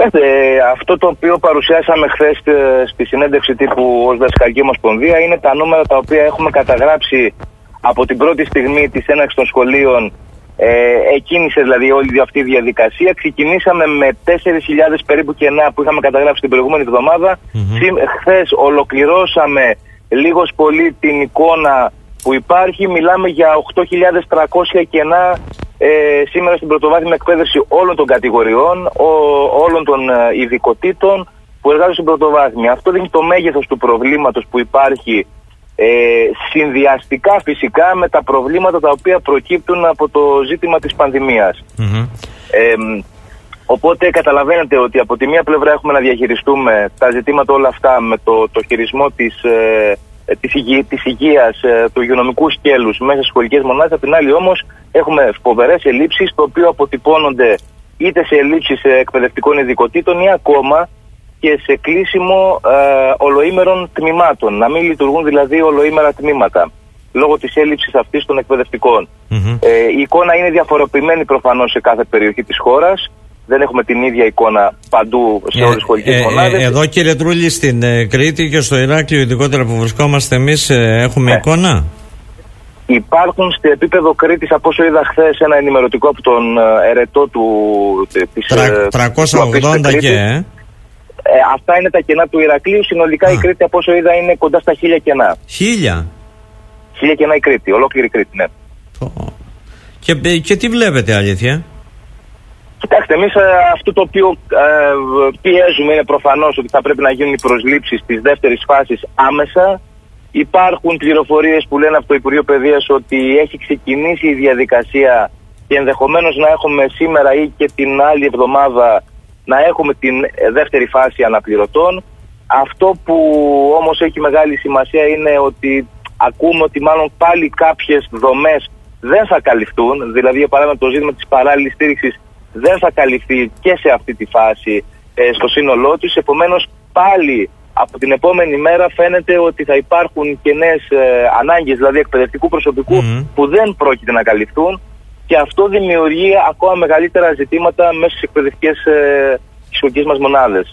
Κοιτάξτε, αυτό το οποίο παρουσιάσαμε χθες στη συνέντευξη τύπου ως Δασκαλική Ομοσπονδία είναι τα νούμερα τα οποία έχουμε καταγράψει από την πρώτη στιγμή της έναρξης των σχολείων. Εκκίνησε δηλαδή όλη αυτή η διαδικασία. Ξεκινήσαμε με 4.000 περίπου κενά που είχαμε καταγράψει την προηγούμενη εβδομάδα. Χθες ολοκληρώσαμε λίγος πολύ την εικόνα που υπάρχει. Μιλάμε για 8.300 κενά σήμερα στην πρωτοβάθμια εκπαίδευση όλων των κατηγοριών, όλων των ειδικοτήτων που εργάζονται στην πρωτοβάθμια. Αυτό δείχνει το μέγεθος του προβλήματος που υπάρχει, συνδυαστικά φυσικά με τα προβλήματα τα οποία προκύπτουν από το ζήτημα της πανδημίας. Οπότε καταλαβαίνετε ότι από τη μία πλευρά έχουμε να διαχειριστούμε τα ζητήματα όλα αυτά με το χειρισμό της υγείας, του υγειονομικού σκέλους μέσα στις σχολικές μονάδες. Από την άλλη όμως έχουμε φοβερές ελλείψεις, το οποίο αποτυπώνονται είτε σε ελλείψεις εκπαιδευτικών ειδικοτήτων ή ακόμα και σε κλείσιμο ολοήμερων τμήματων. Να μην λειτουργούν δηλαδή ολοήμερα τμήματα λόγω της έλλειψης αυτής των εκπαιδευτικών. Η εικόνα είναι διαφοροποιημένη προφανώς σε κάθε περιοχή της χώρας. Δεν έχουμε την ίδια εικόνα παντού σε όλες τις σχολικές μονάδες. Εδώ κύριε Τρούλη, στην Κρήτη και στο Ηράκλειο, ειδικότερα που βρισκόμαστε εμείς, έχουμε εικόνα. Υπάρχουν στο επίπεδο Κρήτης, από όσο είδα χθες, ένα ενημερωτικό από τον ερετό της 380 και... αυτά είναι τα κενά του Ηρακλείου. Συνολικά η Κρήτη, από όσο είδα, είναι κοντά στα 1.000 κενά. 1.000 κενά η Κρήτη, ολόκληρη Κρήτη, ναι. Και τι βλέπετε, αλήθεια? Κοιτάξτε, εμείς αυτό το οποίο πιέζουμε είναι προφανώς ότι θα πρέπει να γίνουν οι προσλήψεις της δεύτερης φάσης άμεσα. Υπάρχουν πληροφορίες που λένε από το Υπουργείο Παιδείας ότι έχει ξεκινήσει η διαδικασία και ενδεχομένως να έχουμε σήμερα ή και την άλλη εβδομάδα να έχουμε την δεύτερη φάση αναπληρωτών. Αυτό που όμως έχει μεγάλη σημασία είναι ότι ακούμε ότι μάλλον πάλι κάποιες δομές δεν θα καλυφθούν. Δηλαδή, για παράδειγμα, το ζήτημα της παράλληλης στήριξης δεν θα καλυφθεί και σε αυτή τη φάση στο σύνολό της. Επομένως, πάλι από την επόμενη μέρα φαίνεται ότι θα υπάρχουν κενές ανάγκες, δηλαδή εκπαιδευτικού προσωπικού, που δεν πρόκειται να καλυφθούν, και αυτό δημιουργεί ακόμα μεγαλύτερα ζητήματα μέσα στις εκπαιδευτικές σχολικές μας μονάδες.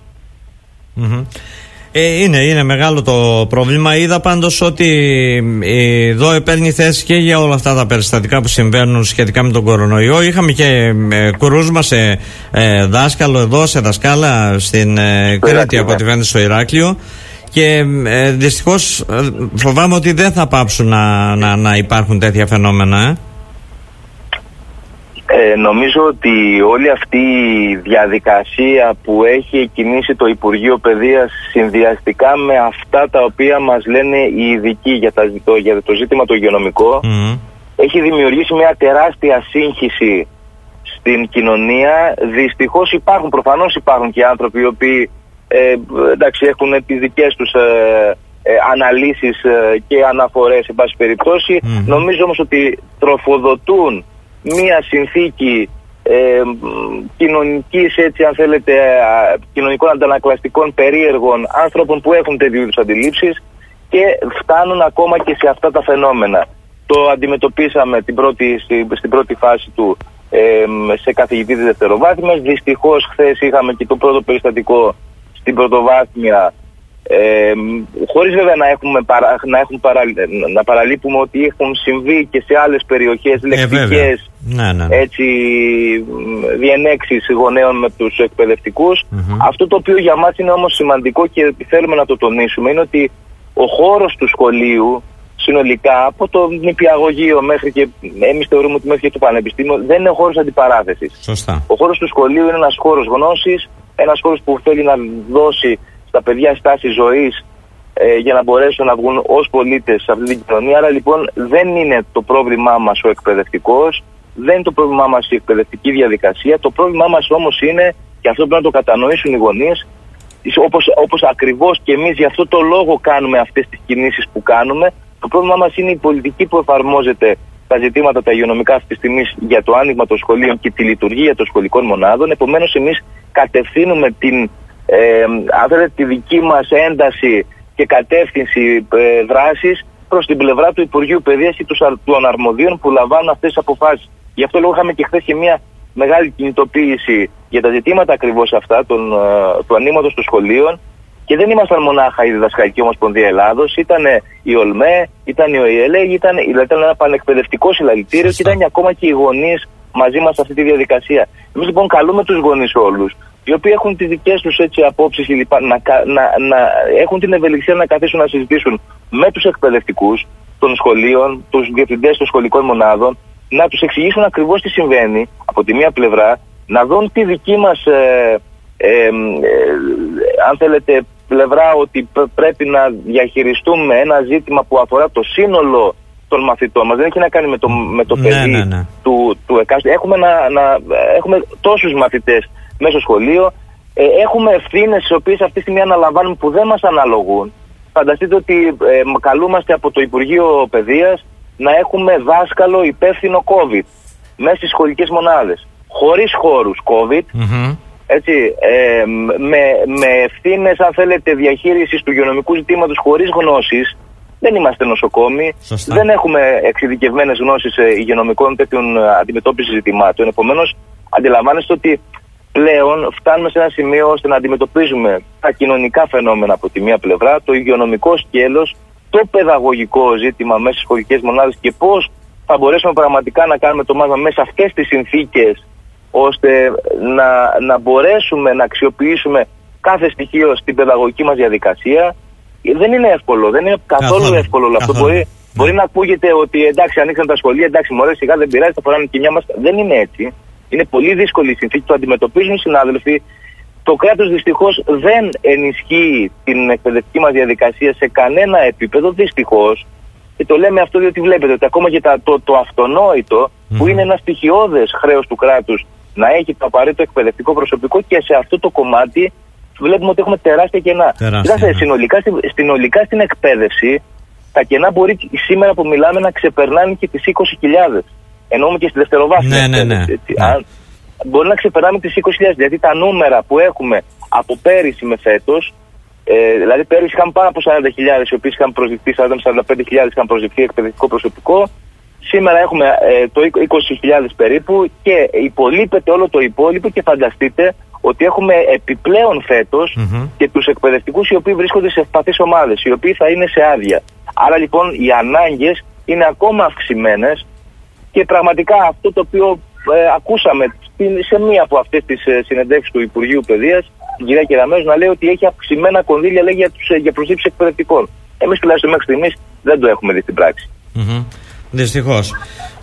Είναι μεγάλο το πρόβλημα. Είδα πάντως ότι εδώ παίρνει θέση και για όλα αυτά τα περιστατικά που συμβαίνουν σχετικά με τον κορονοϊό. Είχαμε και κρούσμα σε δάσκαλο εδώ, σε δασκάλα στην Κρήτη, από ό,τι φαίνεται στο Ηράκλειο. Και δυστυχώς φοβάμαι ότι δεν θα πάψουν να υπάρχουν τέτοια φαινόμενα. Νομίζω ότι όλη αυτή η διαδικασία που έχει κινήσει το Υπουργείο Παιδείας, συνδυαστικά με αυτά τα οποία μας λένε οι ειδικοί για το ζήτημα το υγειονομικό, έχει δημιουργήσει μια τεράστια σύγχυση στην κοινωνία. Δυστυχώς προφανώς υπάρχουν και άνθρωποι οι οποίοι έχουν τις δικές τους αναλύσεις και αναφορές, εν πάση περιπτώσει. Νομίζω όμως ότι τροφοδοτούν μία συνθήκη κοινωνικής, έτσι αν θέλετε, κοινωνικών αντανακλαστικών περίεργων άνθρωπων που έχουν τέτοιου είδους αντιλήψεις και φτάνουν ακόμα και σε αυτά τα φαινόμενα. Το αντιμετωπίσαμε στην πρώτη φάση του σε καθηγητή της δευτεροβάθμιας. Δυστυχώς χθες είχαμε και το πρώτο περιστατικό στην πρωτοβάθμια, χωρίς βέβαια να παραλείπουμε ότι έχουν συμβεί και σε άλλες περιοχές λεκτικές διενέξεις γονέων με τους εκπαιδευτικούς. Αυτό το οποίο για μας είναι όμως σημαντικό και θέλουμε να το τονίσουμε είναι ότι ο χώρος του σχολείου συνολικά, από το νηπιαγωγείο μέχρι και εμείς θεωρούμε ότι μέχρι και το πανεπιστήμιο, δεν είναι χώρος αντιπαράθεσης. Σωστά. Ο χώρος του σχολείου είναι ένας χώρος γνώσης, ένας χώρος που θέλει να δώσει στα παιδιά στάση ζωής για να μπορέσουν να βγουν ως πολίτες σε αυτή την κοινωνία. Άρα λοιπόν δεν είναι το πρόβλημά μας ο εκπαιδευτικός, δεν είναι το πρόβλημά μας η εκπαιδευτική διαδικασία. Το πρόβλημά μας όμως είναι, και αυτό πρέπει να το κατανοήσουν οι γονείς, όπως ακριβώς και εμείς γι' αυτό το λόγο κάνουμε αυτές τις κινήσεις που κάνουμε, το πρόβλημά μας είναι η πολιτική που εφαρμόζεται τα ζητήματα τα υγειονομικά αυτή τη στιγμή για το άνοιγμα των σχολείων και τη λειτουργία των σχολικών μονάδων. Επομένως, εμείς κατευθύνουμε τη δική μας ένταση και κατεύθυνση δράσης προς την πλευρά του Υπουργείου Παιδείας και των αρμοδίων που λαμβάνουν αυτές τις αποφάσεις. Γι' αυτό λόγο είχαμε και χθες και μια μεγάλη κινητοποίηση για τα ζητήματα ακριβώς αυτά του ανοίγματος των σχολείων. Και δεν ήμασταν μονάχα η Διδασκαλική Ομοσπονδία Ελλάδος, ήταν η ΟΛΜΕ, ήταν η ΟΗΕΛΕ, ήταν ένα πανεκπαιδευτικό συλλαλητήριο και ήταν ακόμα και οι γονείς μαζί μας σε αυτή τη διαδικασία. Εμείς λοιπόν καλούμε τους γονείς όλους, οι οποίοι έχουν τις δικές τους απόψεις να έχουν την ευελιξία να καθίσουν να συζητήσουν με τους εκπαιδευτικούς των σχολείων, τους διευθυντές των σχολικών μονάδων, να τους εξηγήσουν ακριβώς τι συμβαίνει από τη μία πλευρά, να δουν τη δική μας αν θέλετε πλευρά, ότι πρέπει να διαχειριστούμε ένα ζήτημα που αφορά το σύνολο των μαθητών μας. Δεν έχει να κάνει με το παιδί του εκάστοτε. Έχουμε τόσους μαθητές μέσα στο σχολείο, έχουμε ευθύνες τις οποίες αυτή τη στιγμή αναλαμβάνουμε που δεν μας αναλογούν. Φανταστείτε ότι καλούμαστε από το Υπουργείο Παιδείας να έχουμε δάσκαλο υπεύθυνο COVID μέσα στις σχολικές μονάδες, χωρίς χώρους COVID, έτσι, με ευθύνες, αν θέλετε, διαχείρισης του υγειονομικού ζητήματος χωρίς γνώσεις. Δεν είμαστε νοσοκόμοι, δεν έχουμε εξειδικευμένες γνώσεις υγειονομικών τέτοιων αντιμετώπισης ζητημάτων. Επομένως, αντιλαμβάνεστε ότι πλέον φτάνουμε σε ένα σημείο ώστε να αντιμετωπίζουμε τα κοινωνικά φαινόμενα από τη μία πλευρά, το υγειονομικό σκέλος, το παιδαγωγικό ζήτημα μέσα στις σχολικές μονάδες και πώς θα μπορέσουμε πραγματικά να κάνουμε το μάθημα μέσα σε αυτές τις συνθήκες, ώστε να μπορέσουμε να αξιοποιήσουμε κάθε στοιχείο στην παιδαγωγική μας διαδικασία. Δεν είναι εύκολο, δεν είναι καθόλου εύκολο όλο αυτό. Μπορεί να ακούγεται ότι εντάξει, ανοίξαν τα σχολεία, εντάξει, μωρέ, σιγά δεν πειράζει, θα φοράνε κοινιά μας. Δεν είναι έτσι. Είναι πολύ δύσκολη η συνθήκη, το αντιμετωπίζουν οι συνάδελφοι. Το κράτος δυστυχώς δεν ενισχύει την εκπαιδευτική μας διαδικασία σε κανένα επίπεδο, δυστυχώς. Και το λέμε αυτό διότι βλέπετε ότι ακόμα και το αυτονόητο, που είναι ένα στοιχειώδες χρέος του κράτους να έχει το απαραίτητο εκπαιδευτικό προσωπικό, και σε αυτό το κομμάτι βλέπουμε ότι έχουμε τεράστια κενά. Κοιτάξτε, συνολικά στην εκπαίδευση, τα κενά μπορεί σήμερα που μιλάμε να ξεπερνάνε και τις 20.000. Εννοούμε και στη δευτεροβάθμια εκπαίδευση. Μπορεί να ξεπερνάμε τις 20.000. Γιατί τα νούμερα που έχουμε από πέρυσι με φέτος, δηλαδή πέρυσι είχαμε πάνω από 40.000 οι οποίοι είχαν προσληφθεί, 40-45.000 είχαν προσληφθεί εκπαιδευτικό προσωπικό. Σήμερα έχουμε το 20.000 περίπου και υπολείπεται όλο το υπόλοιπο, και φανταστείτε ότι έχουμε επιπλέον φέτος και τους εκπαιδευτικούς οι οποίοι βρίσκονται σε ευπαθείς ομάδες, οι οποίοι θα είναι σε άδεια. Άρα λοιπόν οι ανάγκες είναι ακόμα αυξημένες και πραγματικά αυτό το οποίο ακούσαμε σε μία από αυτές τις συνεντεύξεις του Υπουργείου Παιδείας, την κυρία Κεραμέως, να λέει ότι έχει αυξημένα κονδύλια, λέει, για προσλήψεις εκπαιδευτικών. Εμείς τουλάχιστον μέχρι στιγμής δεν το έχουμε δει στην πράξη. Δυστυχώς.